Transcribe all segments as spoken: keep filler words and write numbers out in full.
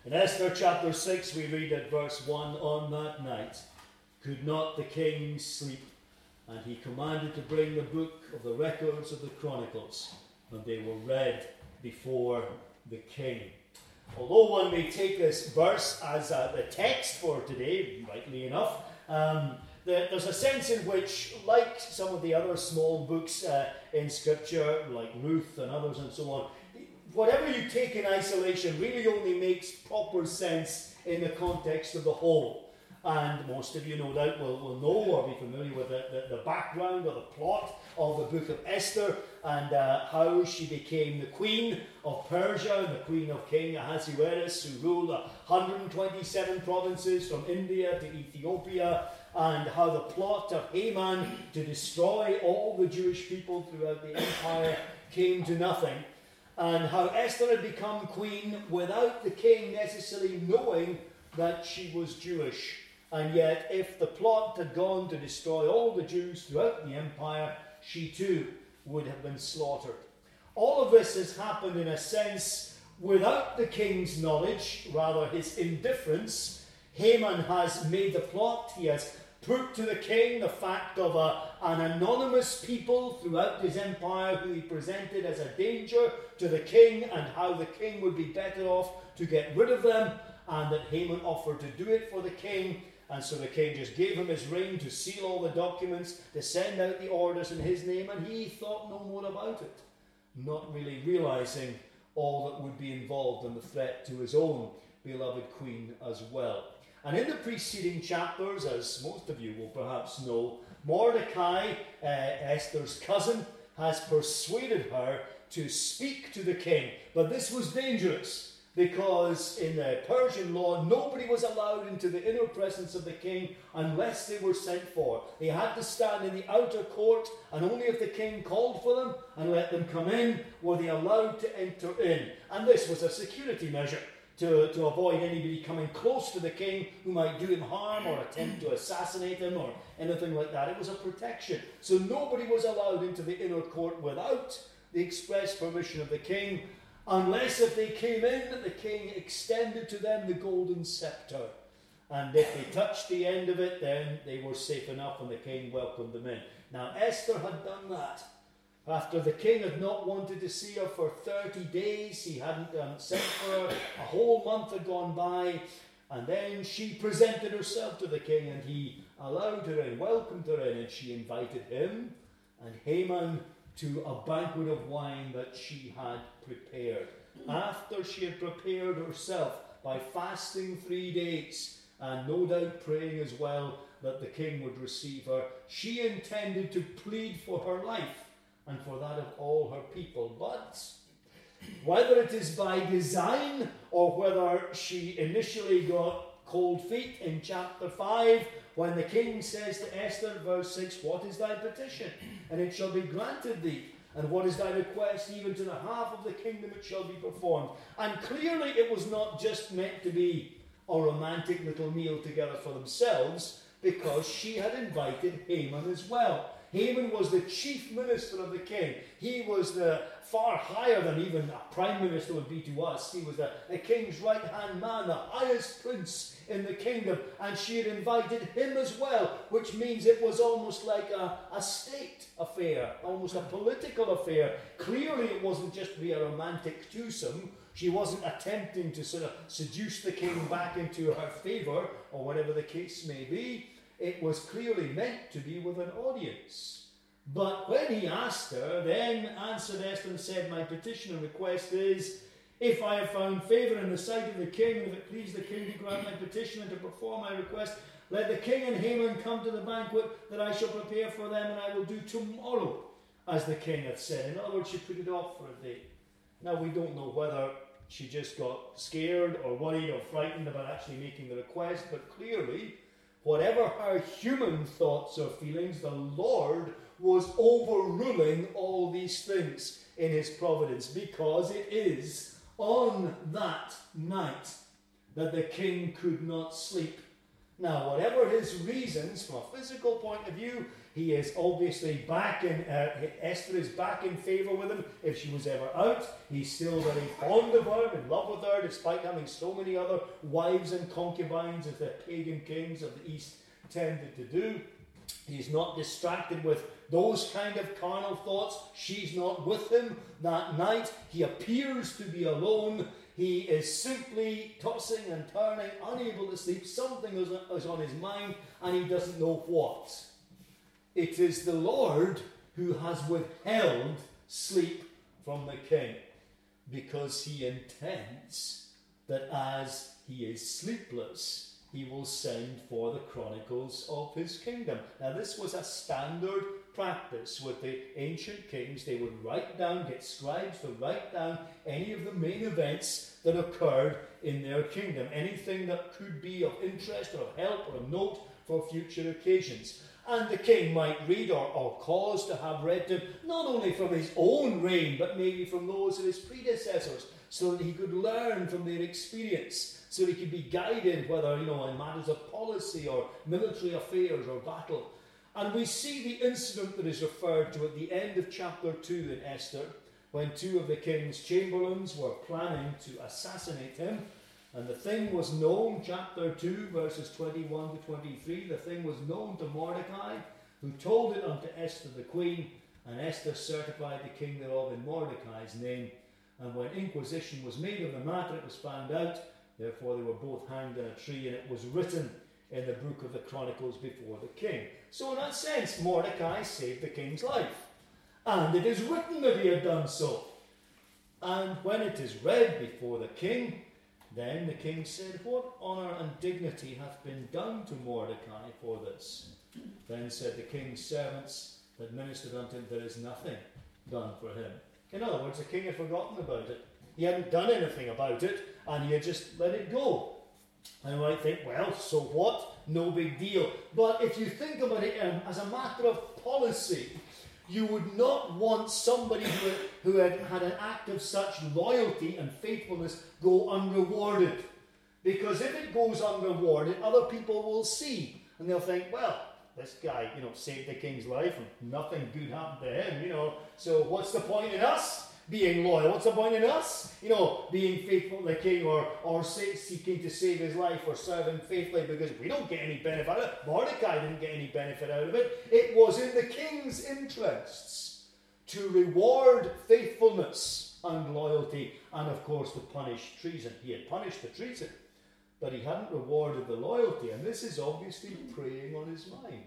In Esther chapter six, we read at verse one, "On that night could not the king sleep, and he commanded to bring the book of the records of the Chronicles, and they were read before the king." Although one may take this verse as uh, the text for today, rightly enough, um, the, there's a sense in which, like some of the other small books uh, in Scripture, like Ruth and others and so on, whatever you take in isolation really only makes proper sense in the context of the whole. And most of you, no doubt, will, will know or be familiar with the, the, the background or the plot of the book of Esther, and uh, how she became the queen of Persia and the queen of King Ahasuerus, who ruled one hundred twenty-seven provinces from India to Ethiopia, and how the plot of Haman to destroy all the Jewish people throughout the empire came to nothing, and how Esther had become queen without the king necessarily knowing that she was Jewish. And yet, if the plot had gone to destroy all the Jews throughout the empire, she too would have been slaughtered. All of this has happened in a sense without the king's knowledge, rather his indifference. Haman has made the plot. He has put to the king the fact of a, an anonymous people throughout his empire who he presented as a danger to the king, and how the king would be better off to get rid of them, and that Haman offered to do it for the king. And so the king just gave him his ring to seal all the documents, to send out the orders in his name, and he thought no more about it, not really realizing all that would be involved in the threat to his own beloved queen as well. And in the preceding chapters, as most of you will perhaps know, Mordecai, uh, Esther's cousin, has persuaded her to speak to the king. But this was dangerous, because in the Persian law, nobody was allowed into the inner presence of the king unless they were sent for. They had to stand in the outer court, and only if the king called for them and let them come in were they allowed to enter in. And this was a security measure to, to avoid anybody coming close to the king who might do him harm or attempt to assassinate him or anything like that. It was a protection. So nobody was allowed into the inner court without the express permission of the king, unless if they came in, the king extended to them the golden scepter. And if they touched the end of it, then they were safe enough and the king welcomed them in. Now Esther had done that. After the king had not wanted to see her for thirty days, he hadn't um, sent for her, a whole month had gone by, and then she presented herself to the king, and he allowed her in, welcomed her in, and she invited him and Haman to a banquet of wine that she had prepared. After she had prepared herself by fasting three days, and no doubt praying as well that the king would receive her, she intended to plead for her life and for that of all her people. But whether it is by design or whether she initially got cold feet in chapter five, when the king says to Esther, verse six, "What is thy petition? And it shall be granted thee. And what is thy request? Even to the half of the kingdom it shall be performed." And clearly it was not just meant to be a romantic little meal together for themselves, because she had invited Haman as well. Haman was the chief minister of the king. He was the far higher than even a prime minister would be to us. He was the, the king's right-hand man, the highest prince in the kingdom. And she had invited him as well, which means it was almost like a, a state affair, almost a political affair. Clearly it wasn't just to be a romantic twosome. She wasn't attempting to sort of seduce the king back into her favour, or whatever the case may be. It was clearly meant to be with an audience. But when he asked her, then answered Esther and said, "My petition and request is, if I have found favour in the sight of the king, and if it please the king to grant my petition and to perform my request, let the king and Haman come to the banquet that I shall prepare for them, and I will do tomorrow, as the king hath said." In other words, she put it off for a day. Now, we don't know whether she just got scared or worried or frightened about actually making the request, but clearly, whatever her human thoughts or feelings, the Lord was overruling all these things in his providence, because it is on that night that the king could not sleep. Now, whatever his reasons from a physical point of view, He is obviously back in, uh, Esther is back in favour with him if she was ever out. He's still very fond of her, in love with her, despite having so many other wives and concubines as the pagan kings of the East tended to do. He's not distracted with those kind of carnal thoughts. She's not with him that night. He appears to be alone. He is simply tossing and turning, unable to sleep. Something is, is on his mind, and he doesn't know what. It is the Lord who has withheld sleep from the king, because he intends that as he is sleepless, he will send for the chronicles of his kingdom. Now, this was a standard practice with the ancient kings. They would write down, get scribes to write down any of the main events that occurred in their kingdom, anything that could be of interest or of help or of note for future occasions. And the king might read or, or cause to have read to him, not only from his own reign, but maybe from those of his predecessors, so that he could learn from their experience, so he could be guided, whether, you know, in matters of policy or military affairs or battle. And we see the incident that is referred to at the end of chapter two in Esther, when two of the king's chamberlains were planning to assassinate him. And the thing was known, chapter two, verses twenty-one to twenty-three, the thing was known to Mordecai, who told it unto Esther the queen, and Esther certified the king thereof in Mordecai's name. And when inquisition was made of the matter, it was found out. Therefore they were both hanged on a tree, and it was written in the book of the Chronicles before the king. So in that sense, Mordecai saved the king's life. And it is written that he had done so. And when it is read before the king, then the king said, What honour and dignity hath been done to Mordecai for this? Then said the king's servants that ministered unto him, There is nothing done for him. In other words, the king had forgotten about it. He hadn't done anything about it, and he had just let it go. And you might think, well, so what? No big deal. But if you think about it um, as a matter of policy, you would not want somebody who, who had had an act of such loyalty and faithfulness go unrewarded. Because if it goes unrewarded, other people will see, and they'll think, well, this guy, you know, saved the king's life and nothing good happened to him, you know, so what's the point in us being loyal? What's the point in us, you know, being faithful to the king, or, or seeking to save his life or serve him faithfully, because we don't get any benefit out of it. Mordecai didn't get any benefit out of it. It was in the king's interests to reward faithfulness and loyalty, and of course to punish treason. He had punished the treason, but he hadn't rewarded the loyalty, and this is obviously preying on his mind.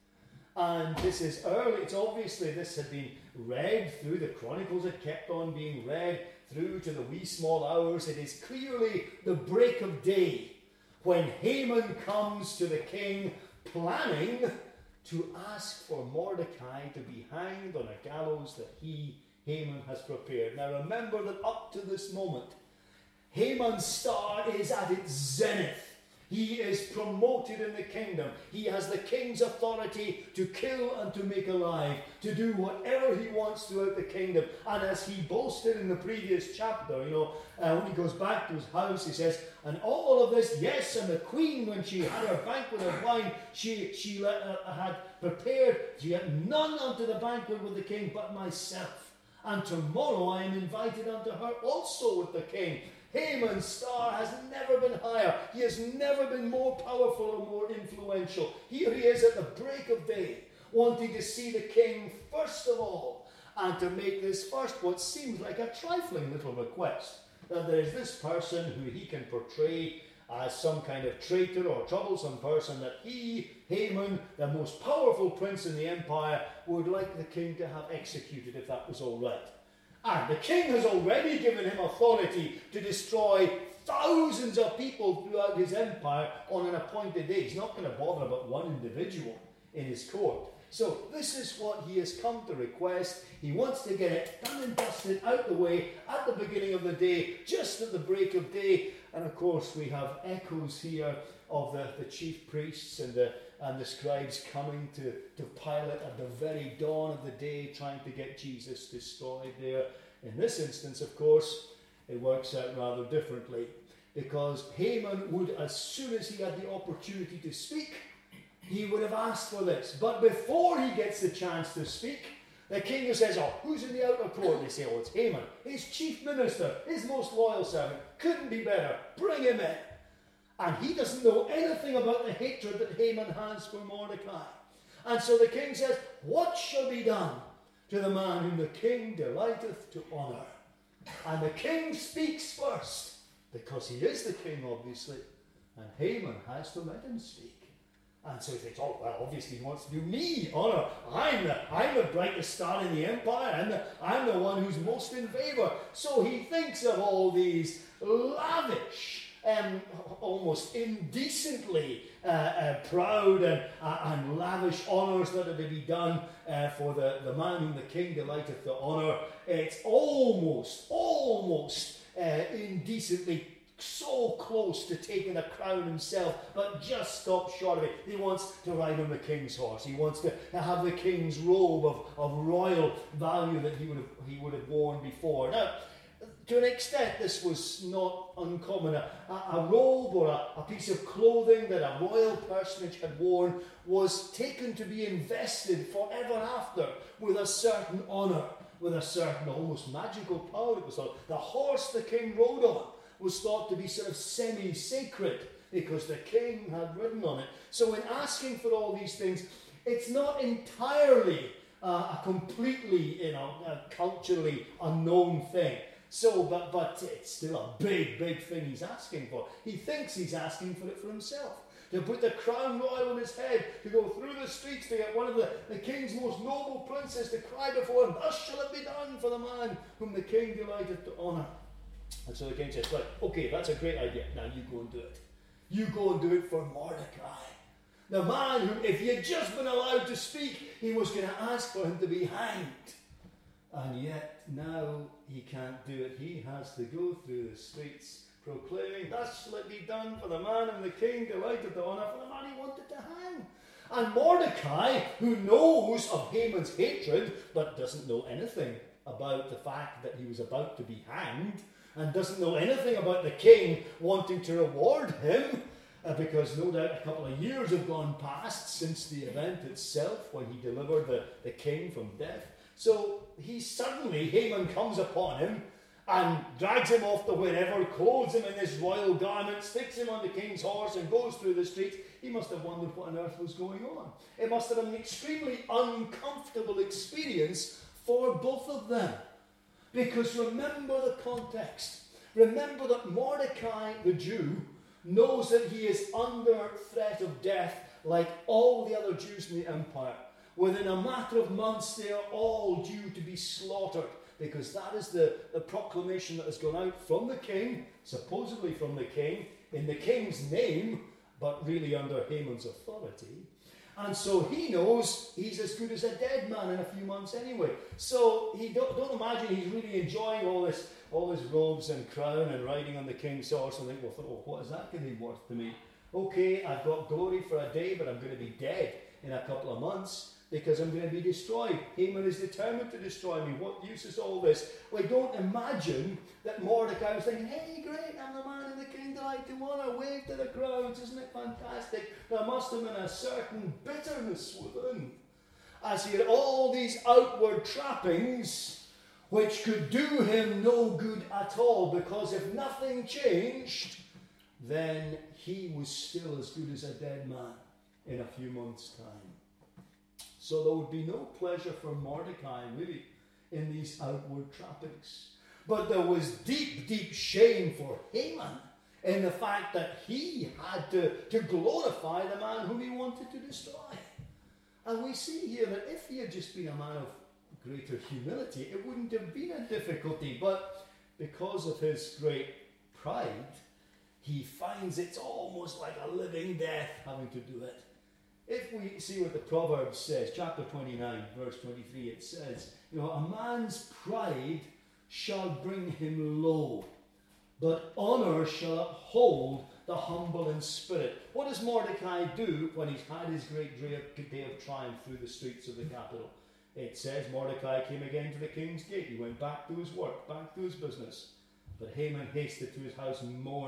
And this is early, it's obviously this had been read through, the Chronicles had kept on being read through to the wee small hours. It is clearly the break of day when Haman comes to the king planning to ask for Mordecai to be hanged on a gallows that he, Haman, has prepared. Now remember that up to this moment, Haman's star is at its zenith. He is promoted in the kingdom. He has the king's authority to kill and to make alive, to do whatever he wants throughout the kingdom. And as he boasted in the previous chapter, you know, uh, when he goes back to his house, he says, and all of this, yes, and the queen, when she had her banquet of wine, she, she let, uh, had prepared, she had none unto the banquet with the king but myself. And tomorrow I am invited unto her also with the king. Haman's star has never been higher. He has never been more powerful or more influential. Here he is at the break of day, wanting to see the king first of all, and to make this first what seems like a trifling little request, that there is this person who he can portray as some kind of traitor or troublesome person that he, Haman, the most powerful prince in the empire, would like the king to have executed if that was all right. And the king has already given him authority to destroy thousands of people throughout his empire on an appointed day. He's not going to bother about one individual in his court. So this is what he has come to request. He wants to get it done and dusted out the way at the beginning of the day, just at the break of day. And of course we have echoes here of the, the chief priests and the and the scribes coming to, to Pilate at the very dawn of the day, trying to get Jesus destroyed there. In this instance, of course, it works out rather differently, because Haman would, as soon as he had the opportunity to speak, he would have asked for this. But before he gets the chance to speak, the king says, oh, who's in the outer court? They say, oh, it's Haman, his chief minister, his most loyal servant. Couldn't be better. Bring him in. And he doesn't know anything about the hatred that Haman has for Mordecai. And so the king says, what shall be done to the man whom the king delighteth to honour? And the king speaks first, because he is the king, obviously. And Haman has to let him speak. And so he thinks, oh, well, obviously he wants to do me honour. I'm the, I'm the brightest star in the empire. I'm the, I'm the one who's most in favour. So he thinks of all these lavish, um, almost indecently uh, uh, proud and, uh, and lavish honours that are to be done uh, for the, the man whom the king delighteth to honour. It's almost, almost uh, indecently so close to taking the crown himself, but just stops short of it. He wants to ride on the king's horse. He wants to have the king's robe of, of royal value that he would have he would have worn before. Now, to an extent, this was not uncommon. A, a robe or a, a piece of clothing that a royal personage had worn was taken to be invested forever after with a certain honour, with a certain almost magical power. It was thought. The horse the king rode on was thought to be sort of semi-sacred because the king had ridden on it. So in asking for all these things, it's not entirely uh, a completely, you know, a culturally unknown thing. So, but, but it's still a big, big thing he's asking for. He thinks he's asking for it for himself. To put the crown royal on his head, to go through the streets to get one of the, the king's most noble princes to cry before him, thus shall it be done for the man whom the king delighteth to honour. And so the king says, right, okay, that's a great idea. Now you go and do it. You go and do it for Mordecai. The man who, if he had just been allowed to speak, he was going to ask for him to be hanged. And yet now he can't do it. He has to go through the streets proclaiming, thus shall it be done for the man whom the king delighted to honour, for the man he wanted to hang. And Mordecai, who knows of Haman's hatred, but doesn't know anything about the fact that he was about to be hanged, and doesn't know anything about the king wanting to reward him, uh, because no doubt a couple of years have gone past since the event itself when he delivered the, the king from death. So he suddenly, Haman comes upon him and drags him off to wherever, clothes him in his royal garments, sticks him on the king's horse and goes through the streets. He must have wondered what on earth was going on. It must have been an extremely uncomfortable experience for both of them. Because remember the context. Remember that Mordecai the Jew knows that he is under threat of death like all the other Jews in the empire. Within a matter of months they are all due to be slaughtered, because that is the, the proclamation that has gone out from the king, supposedly from the king, in the king's name, but really under Haman's authority. And so he knows he's as good as a dead man in a few months anyway. So he don't, don't imagine he's really enjoying all this, all his robes and crown and riding on the king's horse and think, well, oh, what is that going to be worth to me? Okay, I've got glory for a day, but I'm going to be dead in a couple of months because I'm going to be destroyed. Haman is determined to destroy me. What use is all this? Well, don't imagine that Mordecai was thinking, hey, great, I'm the man in the king delight to honour, wave to the crowds, isn't it fantastic? There must have been a certain bitterness within, as he had all these outward trappings which could do him no good at all, because if nothing changed, then he was still as good as a dead man in a few months' time. So there would be no pleasure for Mordecai, really, in these outward trappings. But there was deep, deep shame for Haman in the fact that he had to, to glorify the man whom he wanted to destroy. And we see here that if he had just been a man of greater humility, it wouldn't have been a difficulty. But because of his great pride, he finds it's almost like a living death having to do it. If we see what the Proverbs says, chapter twenty-nine, verse twenty-three, it says, you know, a man's pride shall bring him low, but honour shall uphold the humble in spirit. What does Mordecai do when he's had his great day of triumph through the streets of the capital? It says Mordecai came again to the king's gate. He went back to his work, back to his business. But Haman hasted to his house mourning.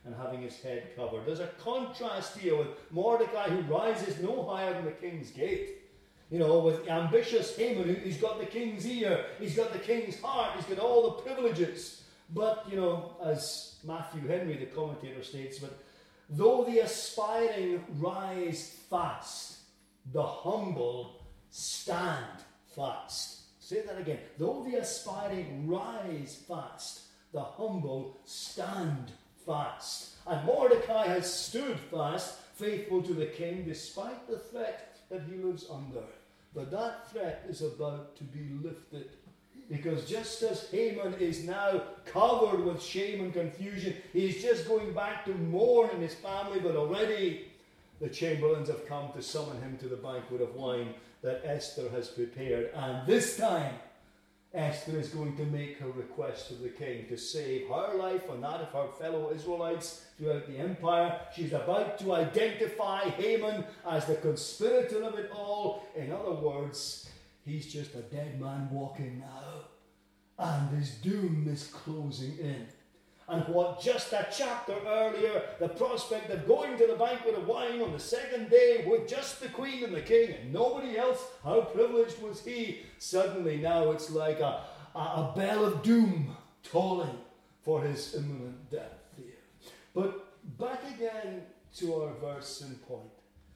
and having his head covered. There's a contrast here with Mordecai, who rises no higher than the king's gate. You know, with ambitious Haman, he's got the king's ear, he's got the king's heart, he's got all the privileges. But, you know, as Matthew Henry, the commentator, states, but though the aspiring rise fast, the humble stand fast. Say that again. Though the aspiring rise fast, the humble stand fast. And Mordecai has stood fast, faithful to the king, despite the threat that he lives under. But that threat is about to be lifted. Because just as Haman is now covered with shame and confusion, he's just going back to mourn in his family, but already the chamberlains have come to summon him to the banquet of wine that Esther has prepared. And this time, Esther is going to make her request to the king to save her life and that of her fellow Israelites throughout the empire. She's about to identify Haman as the conspirator of it all. In other words, he's just a dead man walking now, and his doom is closing in. And what just a chapter earlier, the prospect of going to the banquet of wine on the second day with just the queen and the king and nobody else, how privileged was he? Suddenly now it's like a, a, a bell of doom tolling for his imminent death here. But back again to our verse and point.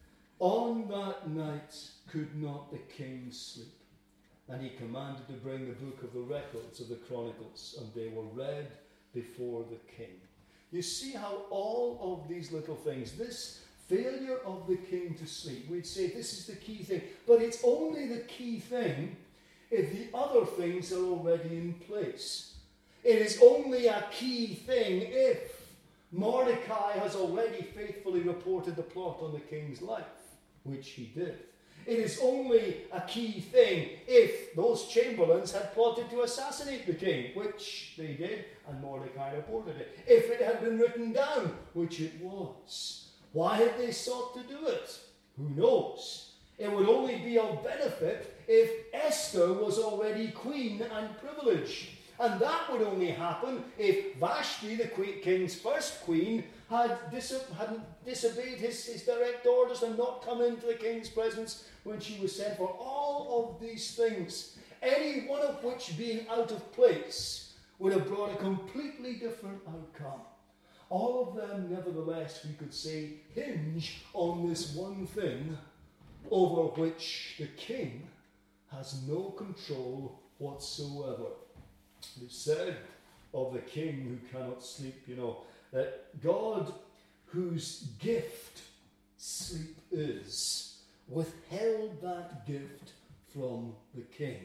On that night could not the king sleep, and he commanded to bring the book of the records of the Chronicles, and they were read before the king. You see how all of these little things, this failure of the king to sleep, we'd say this is the key thing, but it's only the key thing if the other things are already in place. It is only a key thing if Mordecai has already faithfully reported the plot on the king's life, which he did. It is only a key thing if those chamberlains had plotted to assassinate the king, which they did, and Mordecai reported it. If it had been written down, which it was. Why had they sought to do it? Who knows? It would only be of benefit if Esther was already queen and privileged. And that would only happen if Vashti, the queen, king's first queen, had dis- hadn't disobeyed his, his direct orders and not come into the king's presence when she was sent for. All of these things, any one of which being out of place, would have brought a completely different outcome. All of them, nevertheless, we could say, hinge on this one thing over which the king has no control whatsoever. It's said of the king who cannot sleep, you know, that God, whose gift sleep is, withheld that gift from the king.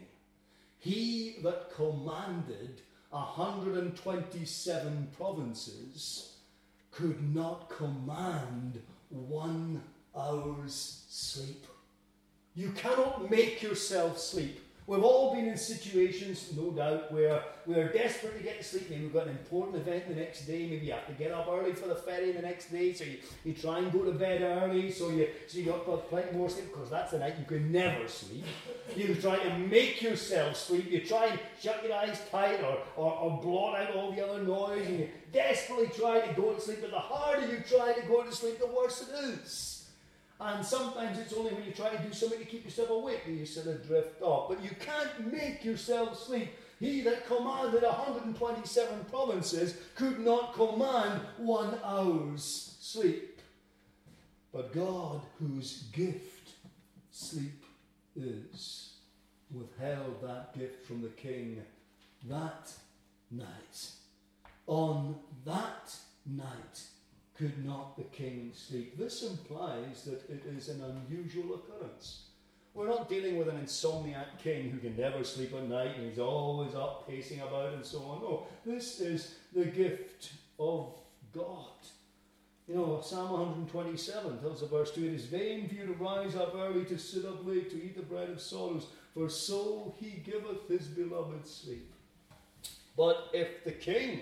He that commanded one hundred twenty-seven provinces could not command one hour's sleep. You cannot make yourself sleep. We've all been in situations, no doubt, where we're desperate to get to sleep. Maybe we've got an important event the next day. Maybe you have to get up early for the ferry the next day, so you, you try and go to bed early, so you so you got plenty more sleep, because that's the night you can never sleep. You try to make yourself sleep. You try and shut your eyes tight or, or, or blot out all the other noise, and you desperately try to go to sleep. But the harder you try to go to sleep, the worse it is. And sometimes it's only when you try to do something to keep yourself awake that you sort of drift off. But you can't make yourself sleep. He that commanded one hundred twenty-seven provinces could not command one hour's sleep. But God, whose gift sleep is, withheld that gift from the king that night. On that night could not the king sleep. This implies that it is an unusual occurrence. We're not dealing with an insomniac king who can never sleep at night and he's always up pacing about and so on. No, this is the gift of God. You know, Psalm one hundred twenty-seven tells us, verse two, it is vain for you to rise up early, to sit up late, to eat the bread of sorrows, for so he giveth his beloved sleep. But if the king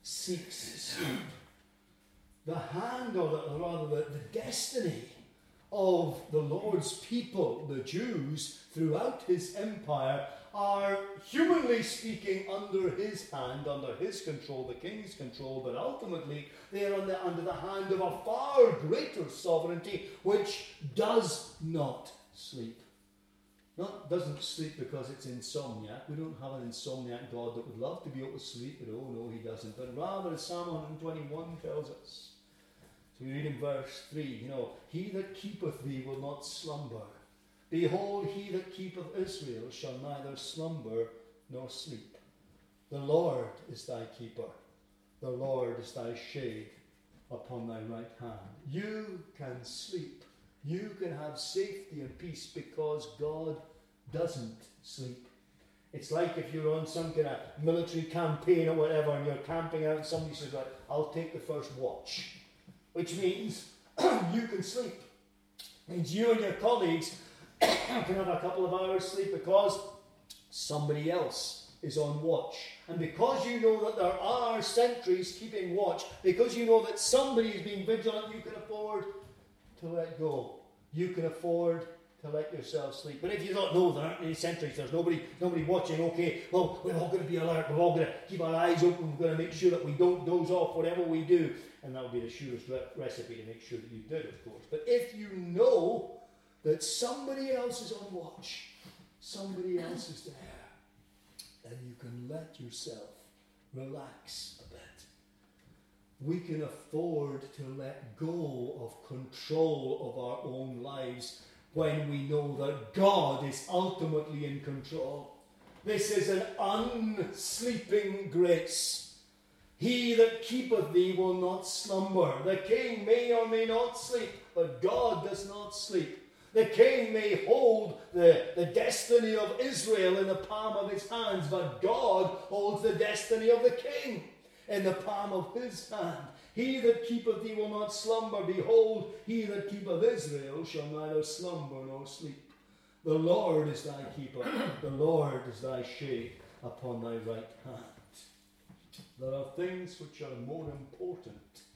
seeks sleep, the hand, or the, rather the, the destiny of the Lord's people, the Jews, throughout his empire, are, humanly speaking, under his hand, under his control, the king's control, but ultimately they are under, under the hand of a far greater sovereignty which does not sleep. Not doesn't sleep because it's insomniac. We don't have an insomniac God that would love to be able to sleep, but oh no, he doesn't. But rather, as Psalm one twenty-one tells us, so we read in verse three, you know, he that keepeth thee will not slumber. Behold, he that keepeth Israel shall neither slumber nor sleep. The Lord is thy keeper. The Lord is thy shade upon thy right hand. You can sleep. You can have safety and peace because God doesn't sleep. It's like if you're on some kind of military campaign or whatever and you're camping out and somebody says, right, I'll take the first watch. Which means you can sleep. It means you and your colleagues can have a couple of hours sleep because somebody else is on watch. And because you know that there are sentries keeping watch, because you know that somebody is being vigilant, you can afford to let go. You can afford to let yourself sleep. But if you don't know there aren't any sentries, there's nobody nobody watching, okay, well, we're all going to be alert, we're all going to keep our eyes open, we're going to make sure that we don't doze off whatever we do. And that will be the surest re- recipe to make sure that you did, of course. But if you know that somebody else is on watch, somebody else is there, then you can let yourself relax a bit. We can afford to let go of control of our own lives when we know that God is ultimately in control. This is an unsleeping grace. He that keepeth thee will not slumber. The king may or may not sleep, but God does not sleep. The king may hold the, the destiny of Israel in the palm of his hands, but God holds the destiny of the king in the palm of his hand. He that keepeth thee will not slumber. Behold, he that keepeth Israel shall neither slumber nor sleep. The Lord is thy keeper. The Lord is thy shade upon thy right hand. There are things which are more important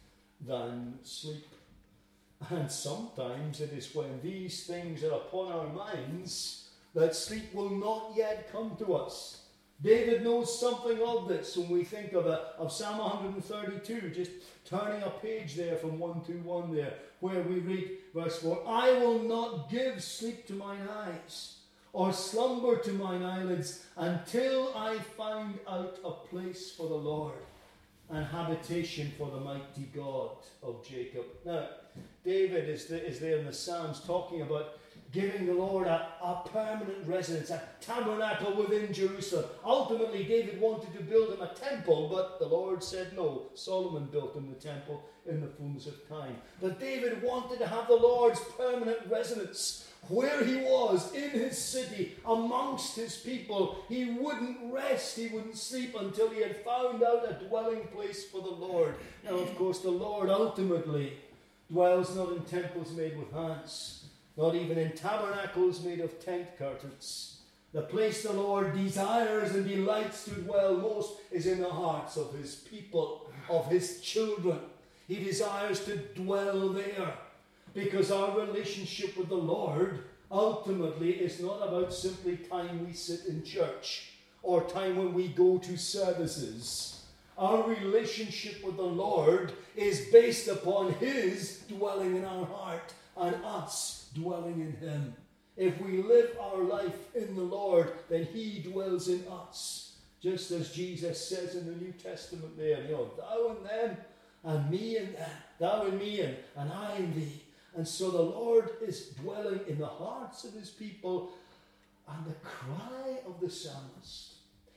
than sleep. And sometimes it is when these things are upon our minds that sleep will not yet come to us. David knows something of this when we think of, a, of Psalm one thirty-two, just turning a page there from one to one there, where we read verse four, I will not give sleep to mine eyes, or slumber to mine eyelids, until I find out a place for the Lord, and habitation for the mighty God of Jacob. Now, David is, the, is there in the Psalms talking about giving the Lord a, a permanent residence, a tabernacle within Jerusalem. Ultimately, David wanted to build him a temple, but the Lord said no. Solomon built him the temple in the fullness of time. But David wanted to have the Lord's permanent residence where he was, in his city, amongst his people. He wouldn't rest, he wouldn't sleep until he had found out a dwelling place for the Lord. Now, of course, the Lord ultimately dwells not in temples made with hands, not even in tabernacles made of tent curtains. The place the Lord desires and delights to dwell most is in the hearts of his people, of his children. He desires to dwell there because our relationship with the Lord ultimately is not about simply time we sit in church or time when we go to services. Our relationship with the Lord is based upon his dwelling in our heart and us dwelling in him. If we live our life in the Lord, then he dwells in us. Just as Jesus says in the New Testament there, you know, thou and them, and me and them, thou and me and, and I and thee. And so the Lord is dwelling in the hearts of his people. And the cry of the psalmist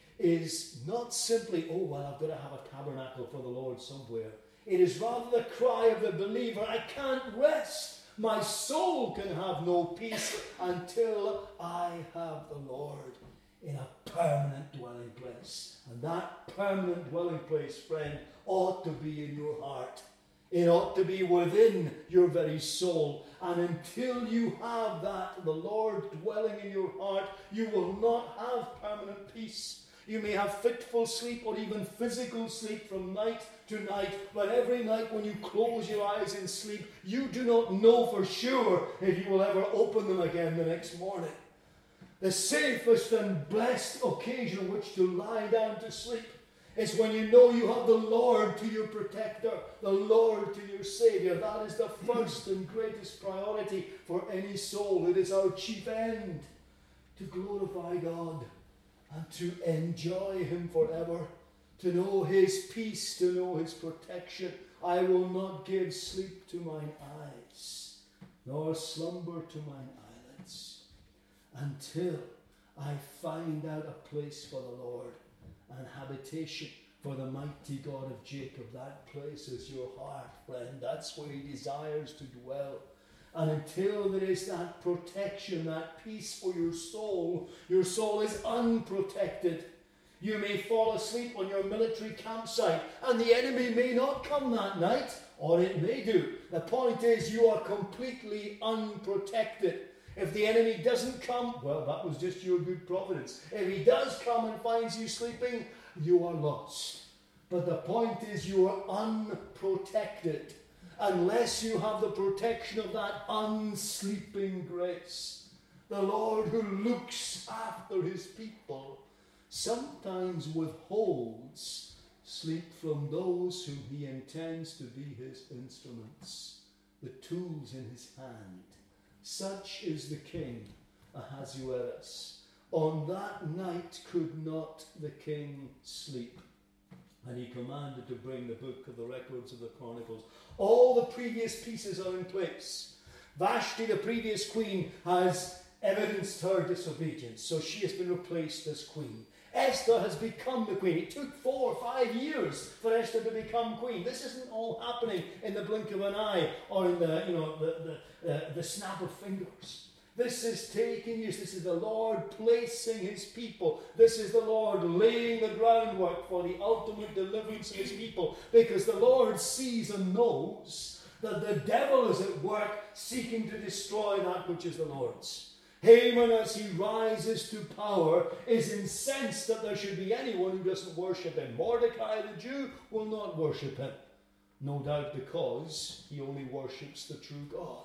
is not simply, oh, well, I've got to have a tabernacle for the Lord somewhere. It is rather the cry of the believer, I can't rest. My soul can have no peace until I have the Lord in a permanent dwelling place. And that permanent dwelling place, friend, ought to be in your heart. It ought to be within your very soul. And until you have that, the Lord dwelling in your heart, you will not have permanent peace. You may have fitful sleep or even physical sleep from night to night, but every night when you close your eyes in sleep, you do not know for sure if you will ever open them again the next morning. The safest and blessed occasion on which to lie down to sleep is when you know you have the Lord to your protector, the Lord to your Savior. That is the first and greatest priority for any soul. It is our chief end, to glorify God and to enjoy Him forever, to know His peace, to know His protection. I will not give sleep to mine eyes, nor slumber to mine eyelids, until I find out a place for the Lord and habitation for the mighty God of Jacob. That place is your heart, friend. That's where He desires to dwell. And until there is that protection, that peace for your soul, your soul is unprotected. You may fall asleep on your military campsite, and the enemy may not come that night, or it may do. The point is, you are completely unprotected. If the enemy doesn't come, well, that was just your good providence. If he does come and finds you sleeping, you are lost. But the point is, you are unprotected unless you have the protection of that unsleeping grace. The Lord who looks after His people sometimes withholds sleep from those whom He intends to be His instruments, the tools in His hand. Such is the king, Ahasuerus. On that night could not the king sleep, and he commanded to bring the book of the records of the Chronicles. All the previous pieces are in place. Vashti, the previous queen, has evidenced her disobedience, so she has been replaced as queen. Esther has become the queen. It took four or five years for Esther to become queen. This isn't all happening in the blink of an eye or in the, you know, the, the, uh, the snap of fingers. This is taking years. This is the Lord placing His people. This is the Lord laying the groundwork for the ultimate deliverance of His people, because the Lord sees and knows that the devil is at work seeking to destroy that which is the Lord's. Haman, as he rises to power, is incensed that there should be anyone who doesn't worship him. Mordecai the Jew will not worship him, no doubt because he only worships the true God.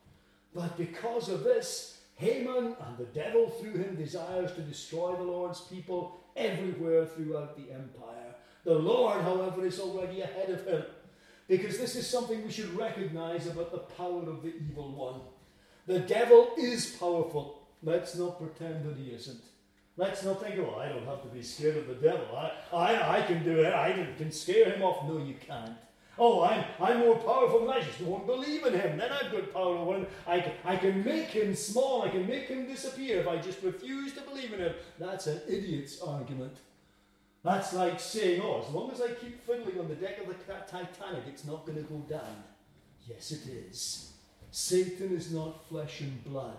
But because of this, Haman and the devil through him desires to destroy the Lord's people everywhere throughout the empire. The Lord, however, is already ahead of him, because this is something we should recognize about the power of the evil one. The devil is powerful. Let's not pretend that he isn't. Let's not think, oh, I don't have to be scared of the devil. I, I, I can do it. I can scare him off. No, you can't. Oh, I'm, I'm more powerful than I just won't believe in him. Then I've got power over him. I can, I can make him small. I can make him disappear if I just refuse to believe in him. That's an idiot's argument. That's like saying, oh, as long as I keep fiddling on the deck of the Titanic, it's not going to go down. Yes, it is. Satan is not flesh and blood.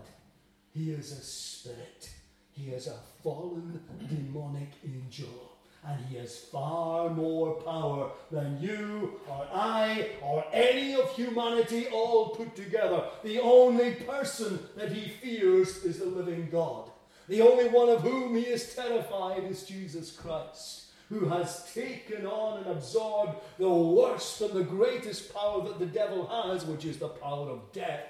He is a spirit. He is a fallen demonic angel. And he has far more power than you or I or any of humanity all put together. The only person that he fears is the living God. The only one of whom he is terrified is Jesus Christ, who has taken on and absorbed the worst and the greatest power that the devil has, which is the power of death.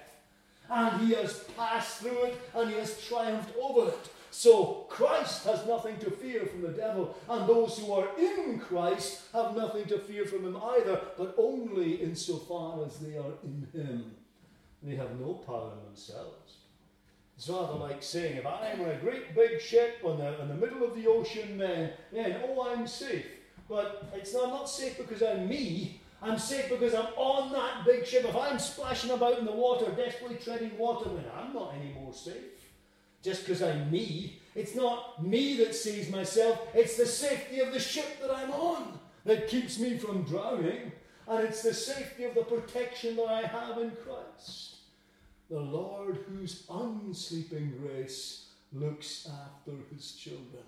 And he has passed through it, and he has triumphed over it. So Christ has nothing to fear from the devil, and those who are in Christ have nothing to fear from him either, but only insofar as they are in him. They have no power in themselves. It's rather like saying, if I am on a great big ship on the, in the middle of the ocean, then, then oh, I'm safe. But it's not, I'm not safe because I'm me. I'm safe because I'm on that big ship. If I'm splashing about in the water, desperately treading water, then I'm not any more safe. Just because I'm me. It's not me that sees myself. It's the safety of the ship that I'm on that keeps me from drowning. And it's the safety of the protection that I have in Christ. The Lord, whose unsleeping grace looks after his children.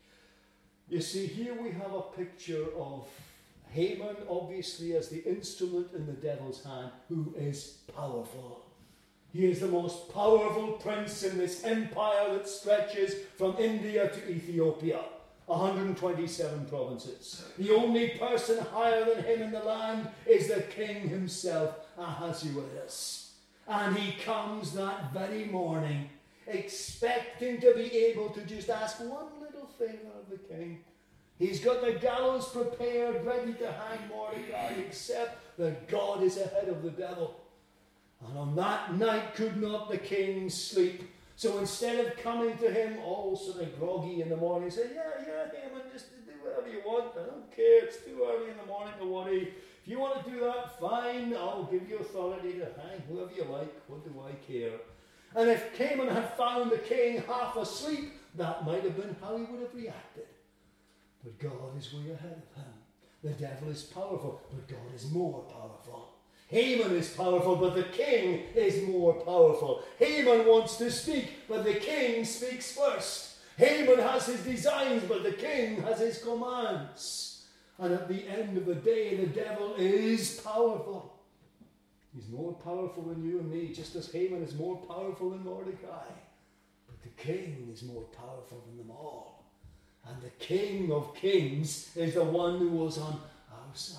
You see, here we have a picture of Haman, obviously, as the instrument in the devil's hand, who is powerful. He is the most powerful prince in this empire that stretches from India to Ethiopia. one hundred twenty-seven provinces. The only person higher than him in the land is the king himself, Ahasuerus. And he comes that very morning, expecting to be able to just ask one little favour of the king. He's got the gallows prepared, ready to hang Mordecai, except that God is ahead of the devil. And on that night could not the king sleep. So instead of coming to him all sort of groggy in the morning, say, yeah, yeah, Haman, just do whatever you want. I don't care. It's too early in the morning to worry. If you want to do that, fine. I'll give you authority to hang whoever you like. What do I care? And if Haman had found the king half asleep, that might have been how he would have reacted. But God is way ahead of him. The devil is powerful, but God is more powerful. Haman is powerful, but the king is more powerful. Haman wants to speak, but the king speaks first. Haman has his designs, but the king has his commands. And at the end of the day, the devil is powerful. He's more powerful than you and me, just as Haman is more powerful than Mordecai. But the king is more powerful than them all. And the King of Kings is the one who was on our side.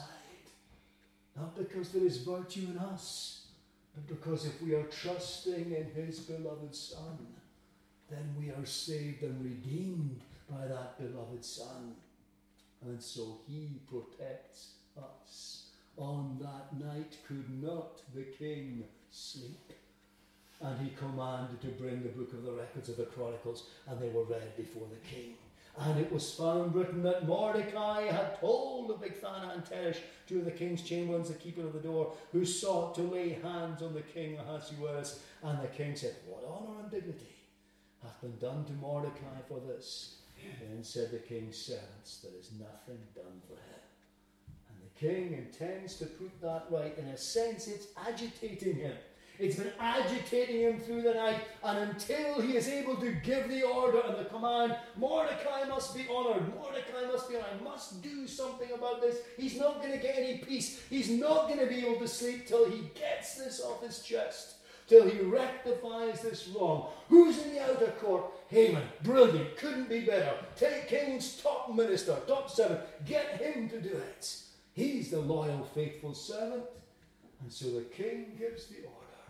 Not because there is virtue in us, but because if we are trusting in his beloved Son, then we are saved and redeemed by that beloved Son. And so he protects us. On that night could not the king sleep. And he commanded to bring the book of the records of the Chronicles, and they were read before the king. And it was found written that Mordecai had told of Bigthana and Teresh, two of the king's chamberlains, the keeper of the door, who sought to lay hands on the king Ahasuerus. And the king said, what honour and dignity hath been done to Mordecai for this? Then said the king's servants, there is nothing done for him. And the king intends to put that right. In a sense, it's agitating him. It's been agitating him through the night, and until he is able to give the order and the command, Mordecai must be honoured, Mordecai must be honoured, I must do something about this. He's not going to get any peace. He's not going to be able to sleep till he gets this off his chest, till he rectifies this wrong. Who's in the outer court? Haman. Brilliant. Couldn't be better. Take King's top minister, top servant. Get him to do it. He's the loyal, faithful servant. And so the king gives the order.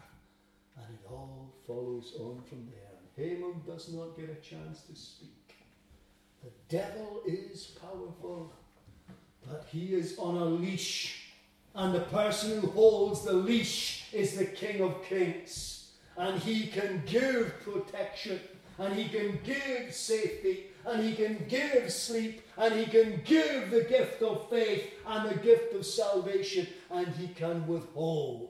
And it all follows on from there. And Haman does not get a chance to speak. The devil is powerful, but he is on a leash. And the person who holds the leash is the King of Kings. And he can give protection, and he can give safety, and he can give sleep, and he can give the gift of faith and the gift of salvation, and he can withhold.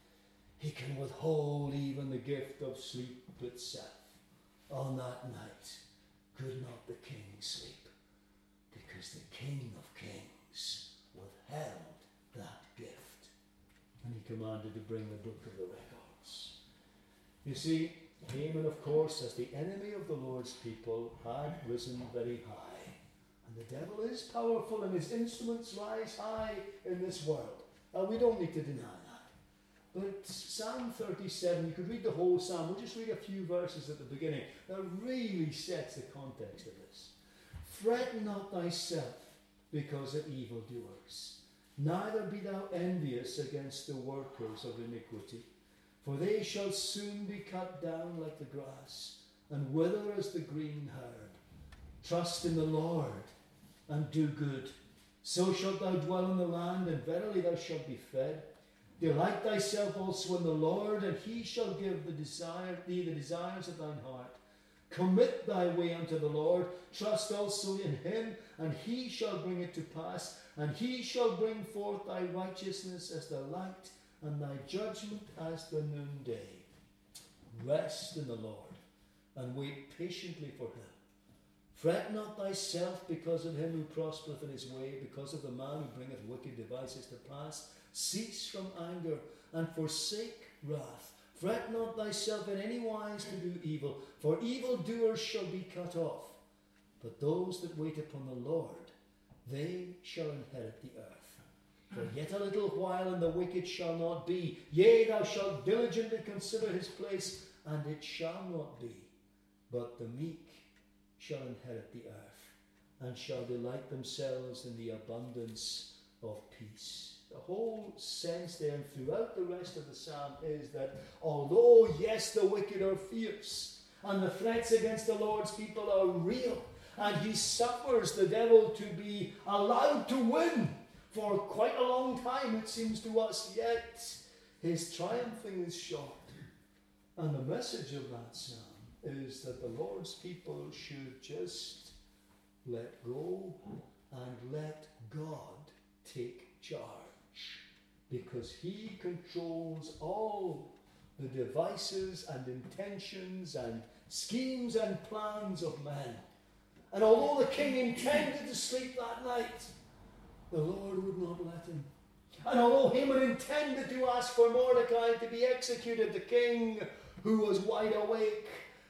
He can withhold even the gift of sleep itself. On that night could not the king sleep, because the King of Kings withheld that gift. And he commanded to bring the book of the records. You see, Haman, of course, as the enemy of the Lord's people, had risen very high. And the devil is powerful, and his instruments rise high in this world. And we don't need to deny that. But Psalm thirty-seven, you could read the whole psalm. We'll just read a few verses at the beginning. That really sets the context of this. Fret not thyself because of evildoers, neither be thou envious against the workers of iniquity. For they shall soon be cut down like the grass, and wither as the green herb. Trust in the Lord, and do good. So shalt thou dwell in the land, and verily thou shalt be fed. Delight thyself also in the Lord, and he shall give the desire, thee the desires of thine heart. Commit thy way unto the Lord. Trust also in him, and he shall bring it to pass. And he shall bring forth thy righteousness as the light, and thy judgment as the noonday. Rest in the Lord, and wait patiently for him. Fret not thyself because of him who prospereth in his way, because of the man who bringeth wicked devices to pass. Cease from anger, and forsake wrath. Fret not thyself in any wise to do evil, for evildoers shall be cut off. But those that wait upon the Lord, they shall inherit the earth. For yet a little while, and the wicked shall not be. Yea, thou shalt diligently consider his place, and it shall not be. But the meek shall inherit the earth, and shall delight themselves in the abundance of peace. The whole sense there and throughout the rest of the psalm is that although, yes, the wicked are fierce and the threats against the Lord's people are real, and he suffers the devil to be allowed to win for quite a long time, it seems to us, yet his triumphing is short. And the message of that psalm is that the Lord's people should just let go and let God take charge, because he controls all the devices and intentions and schemes and plans of men. And although the king intended to sleep that night, the Lord would not let him. And although Haman intended to ask for Mordecai to be executed, the king, who was wide awake,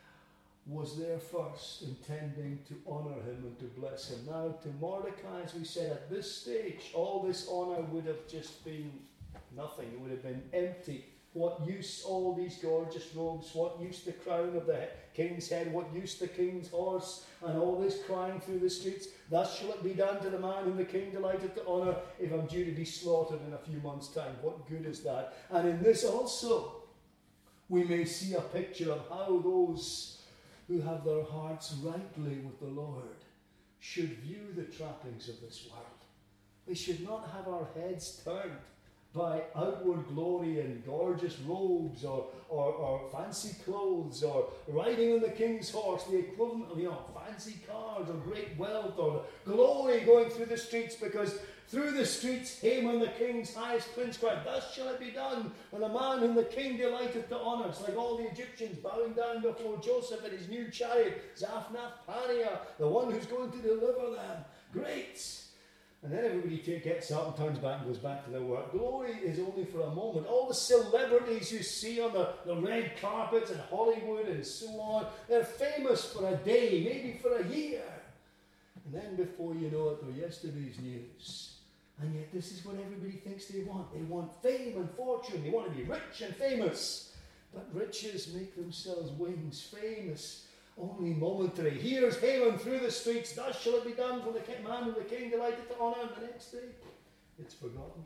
was there first, intending to honour him and to bless him. Now, to Mordecai, as we said, at this stage, all this honour would have just been nothing. It would have been empty. What use all these gorgeous robes? What use the crown of the king's head? What use the king's horse? And all this crying through the streets? Thus shall it be done to the man whom the king delighted to honour, if I'm due to be slaughtered in a few months' time. What good is that? And in this also, we may see a picture of how those who have their hearts rightly with the Lord should view the trappings of this world. We should not have our heads turned by outward glory and gorgeous robes or, or, or fancy clothes or riding on the king's horse, the equivalent of, you know, fancy cars or great wealth or glory going through the streets, because through the streets Haman, the king's highest prince, cried, thus shall it be done when the man whom the king delighted to honour. It's like all the Egyptians bowing down before Joseph in his new chariot, Zaphnath-Paneah, the one who's going to deliver them. Great! And then everybody gets up and turns back and goes back to their work. Glory is only for a moment. All the celebrities you see on the, the red carpets in Hollywood and so on, they're famous for a day, maybe for a year. And then before you know it, they're yesterday's news. And yet this is what everybody thinks they want. They want fame and fortune. They want to be rich and famous. But riches make themselves wings. Famous only momentary. Here's Haman through the streets. Thus shall it be done for the man whom the king delighted to honour. And the next day, it's forgotten.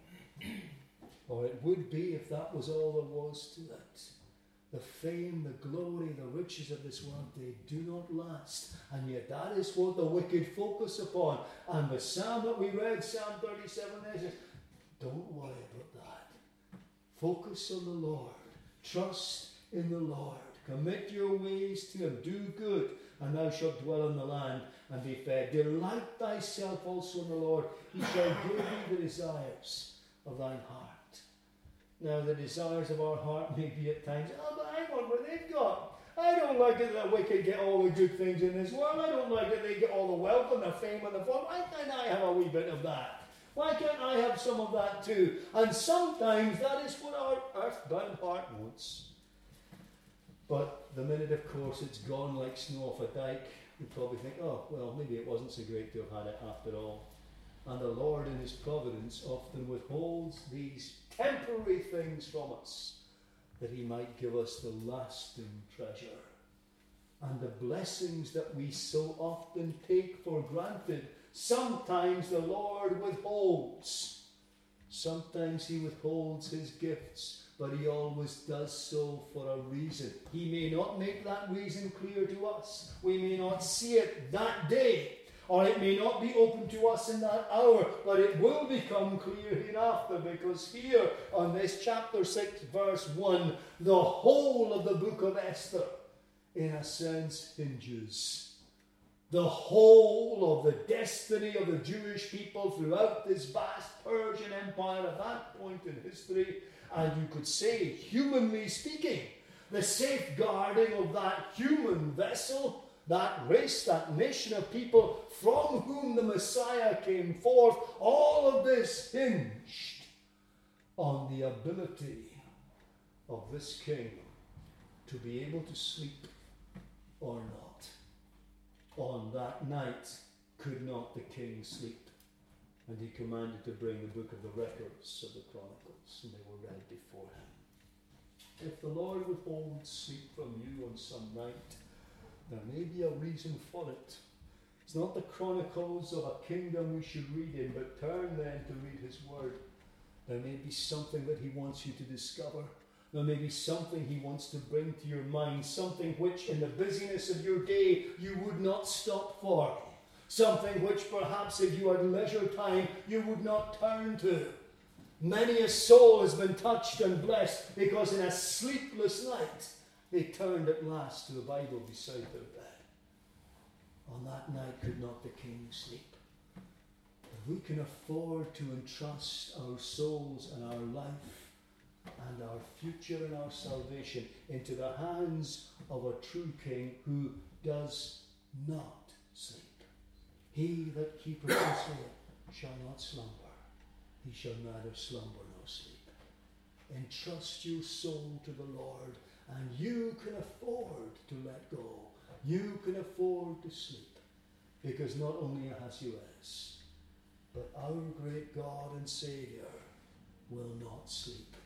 Or it would be if that was all there was to it. The fame, the glory, the riches of this world, they do not last. And yet that is what the wicked focus upon. And the psalm that we read, Psalm thirty-seven, there says, don't worry about that. Focus on the Lord. Trust in the Lord. Commit your ways to him. Do good, and thou shalt dwell in the land and be fed. Delight thyself also in the Lord. He shall give thee the desires of thine heart. Now, the desires of our heart may be at times, oh, but I want what they've got. I don't like it that we can get all the good things in this world. I don't like it they get all the wealth and the fame and the fun. Why can't I have a wee bit of that? Why can't I have some of that too? And sometimes that is what our earthbound heart wants. But the minute, of course, it's gone like snow off a dike, you probably think, oh, well, maybe it wasn't so great to have had it after all. And the Lord in his providence often withholds these temporary things from us, that he might give us the lasting treasure. And the blessings that we so often take for granted, sometimes the Lord withholds. Sometimes he withholds his gifts, but he always does so for a reason. He may not make that reason clear to us. We may not see it that day, or it may not be open to us in that hour, but it will become clear hereafter, because here on this chapter six, verse one, the whole of the book of Esther, in a sense, hinges. The whole of the destiny of the Jewish people throughout this vast Persian Empire at that point in history, and you could say, humanly speaking, the safeguarding of that human vessel, that race, that nation of people from whom the Messiah came forth, all of this hinged on the ability of this king to be able to sleep or not. On that night could not the king sleep, and he commanded to bring the book of the records of the Chronicles, and they were read before him. If the Lord withholds sleep from you on some night, there may be a reason for it. It's not the chronicles of a kingdom we should read in, but turn then to read his word. There may be something that he wants you to discover. There may be something he wants to bring to your mind, something which in the busyness of your day you would not stop for. Something which perhaps if you had leisure time you would not turn to. Many a soul has been touched and blessed because in a sleepless night they turned at last to the Bible beside their bed. On that night could not the king sleep. If we can afford to entrust our souls and our life and our future and our salvation into the hands of a true king who does not sleep. He that keepeth his soul shall not slumber. He shall neither slumber nor sleep. Entrust your soul to the Lord, and you can afford to let go. You can afford to sleep, because not only has he rest, but our great God and Saviour will not sleep.